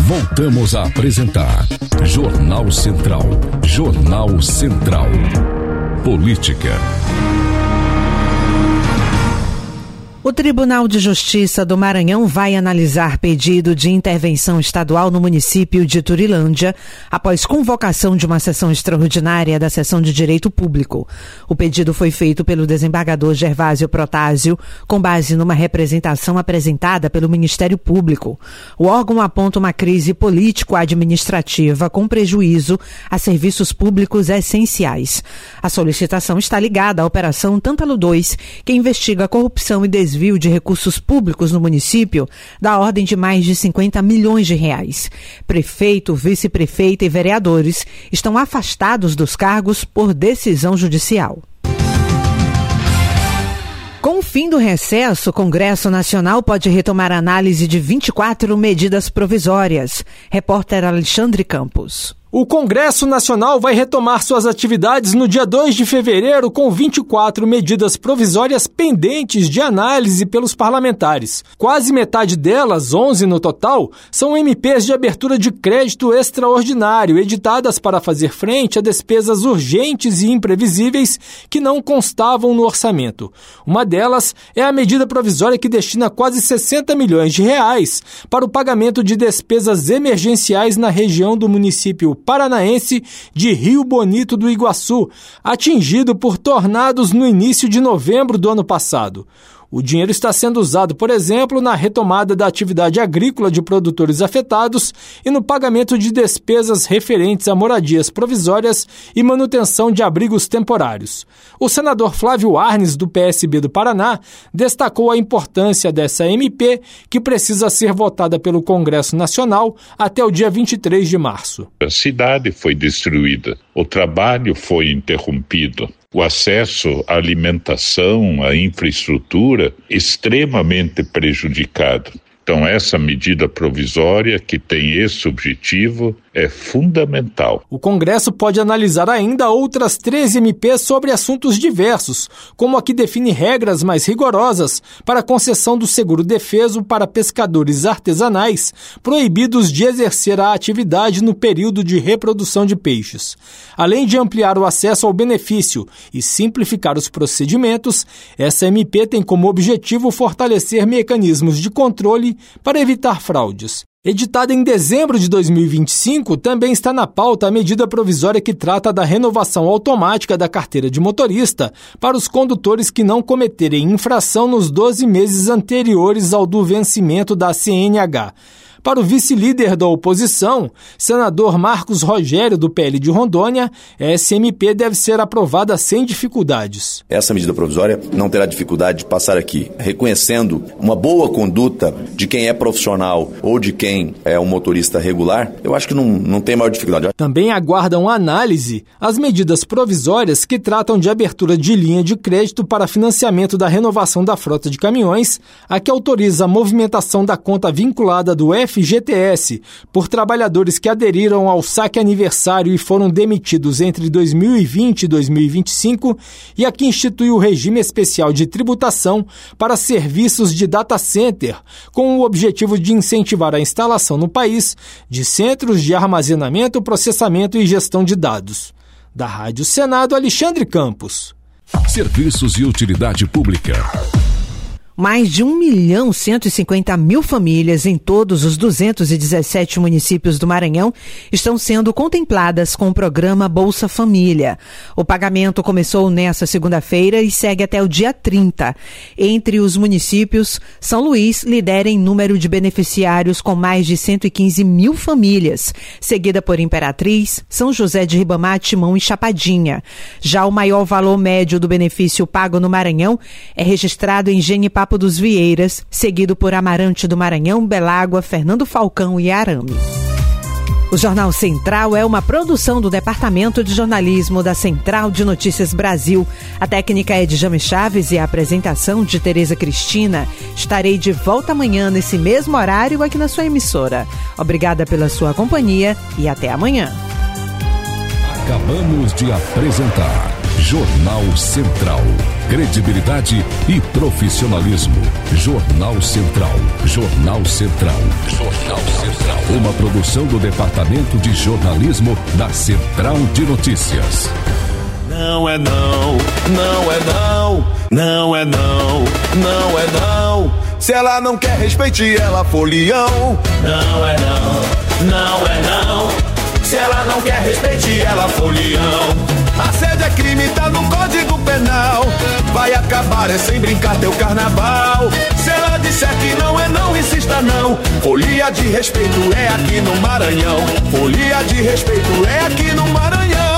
Voltamos a apresentar Jornal Central. Jornal Central. Política. O Tribunal de Justiça do Maranhão vai analisar pedido de intervenção estadual no município de Turilândia após convocação de uma sessão extraordinária da Seção de Direito Público. O pedido foi feito pelo desembargador Gervásio Protásio com base numa representação apresentada pelo Ministério Público. O órgão aponta uma crise político-administrativa com prejuízo a serviços públicos essenciais. A solicitação está ligada à Operação Tântalo 2, que investiga a corrupção e desvio de recursos públicos no município da ordem de mais de 50 milhões de reais. Prefeito, vice-prefeita e vereadores estão afastados dos cargos por decisão judicial. Com o fim do recesso, o Congresso Nacional pode retomar a análise de 24 medidas provisórias. Repórter Alexandre Campos. O Congresso Nacional vai retomar suas atividades no dia 2 de fevereiro com 24 medidas provisórias pendentes de análise pelos parlamentares. Quase metade delas, 11 no total, são MPs de abertura de crédito extraordinário, editadas para fazer frente a despesas urgentes e imprevisíveis que não constavam no orçamento. Uma delas é a medida provisória que destina quase 60 milhões de reais para o pagamento de despesas emergenciais na região do município paranaense de Rio Bonito do Iguaçu, atingido por tornados no início de novembro do ano passado. O dinheiro está sendo usado, por exemplo, na retomada da atividade agrícola de produtores afetados e no pagamento de despesas referentes a moradias provisórias e manutenção de abrigos temporários. O senador Flávio Arnes, do PSB do Paraná, destacou a importância dessa MP, que precisa ser votada pelo Congresso Nacional até o dia 23 de março. A cidade foi destruída, o trabalho foi interrompido. O acesso à alimentação, à infraestrutura, extremamente prejudicado. Então, essa medida provisória, que tem esse objetivo, é fundamental. O Congresso pode analisar ainda outras 13 MPs sobre assuntos diversos, como a que define regras mais rigorosas para a concessão do seguro-defeso para pescadores artesanais, proibidos de exercer a atividade no período de reprodução de peixes. Além de ampliar o acesso ao benefício e simplificar os procedimentos, essa MP tem como objetivo fortalecer mecanismos de controle para evitar fraudes. Editada em dezembro de 2025, também está na pauta a medida provisória que trata da renovação automática da carteira de motorista para os condutores que não cometerem infração nos 12 meses anteriores ao do vencimento da CNH. Para o vice-líder da oposição, senador Marcos Rogério, do PL de Rondônia, a SMP deve ser aprovada sem dificuldades. Essa medida provisória não terá dificuldade de passar aqui, reconhecendo uma boa conduta de quem é profissional ou de quem é um motorista regular. Eu acho que não tem maior dificuldade. Também aguardam análise as medidas provisórias que tratam de abertura de linha de crédito para financiamento da renovação da frota de caminhões, a que autoriza a movimentação da conta vinculada do FGTS por trabalhadores que aderiram ao saque aniversário e foram demitidos entre 2020 e 2025 e a que institui o regime especial de tributação para serviços de data center, com o objetivo de incentivar a instalação no país de centros de armazenamento, processamento e gestão de dados. Da Rádio Senado, Alexandre Campos. Serviços e utilidade pública. Mais de 1.150.000 famílias em todos os 217 municípios do Maranhão estão sendo contempladas com o programa Bolsa Família. O pagamento começou nesta segunda-feira e segue até o dia 30. Entre os municípios, São Luís lidera em número de beneficiários com mais de 115.000 famílias, seguida por Imperatriz, São José de Ribamar, Timão e Chapadinha. Já o maior valor médio do benefício pago no Maranhão é registrado em Genipapo dos Vieiras, seguido por Amarante do Maranhão, Belágua, Fernando Falcão e Arame. O Jornal Central é uma produção do Departamento de Jornalismo da Central de Notícias Brasil. A técnica é de Jame Chaves e a apresentação de Tereza Cristina. Estarei de volta amanhã nesse mesmo horário aqui na sua emissora. Obrigada pela sua companhia e até amanhã. Acabamos de apresentar Jornal Central. Credibilidade e profissionalismo. Jornal Central. Jornal Central. Jornal Central. Uma produção do Departamento de Jornalismo da Central de Notícias. Não é não, não é não, não é não, não é não. Se ela não quer, respeite ela, folião. Não é não, não é não. Se ela não quer, respeite ela, folião. Assédio é crime, tá no Código Penal. Vai acabar, é sem brincar teu carnaval. Se ela disser que não é não, insista não. Folia de respeito é aqui no Maranhão. Folia de respeito é aqui no Maranhão.